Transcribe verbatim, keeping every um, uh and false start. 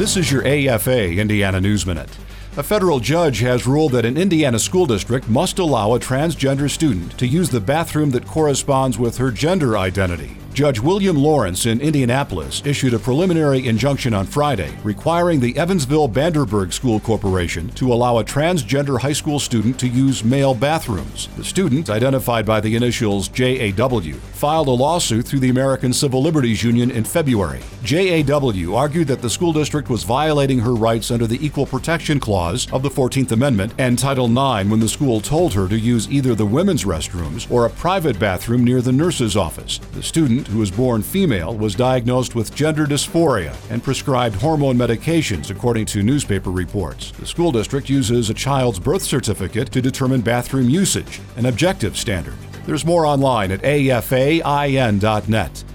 This is your A F A Indiana News Minute. A federal judge has ruled that an Indiana school district must allow a transgender student to use the bathroom that corresponds with her gender identity. Judge William Lawrence in Indianapolis issued a preliminary injunction on Friday requiring the Evansville-Vanderburg School Corporation to allow a transgender high school student to use male bathrooms. The student, identified by the initials J A W, filed a lawsuit through the American Civil Liberties Union in February. J A W argued that the school district was violating her rights under the Equal Protection Clause of the fourteenth Amendment and Title nine when the school told her to use either the women's restrooms or a private bathroom near the nurse's office. The student, who was born female, was diagnosed with gender dysphoria and prescribed hormone medications, according to newspaper reports. The school district uses a child's birth certificate to determine bathroom usage, an objective standard. There's more online at A F A I N dot net.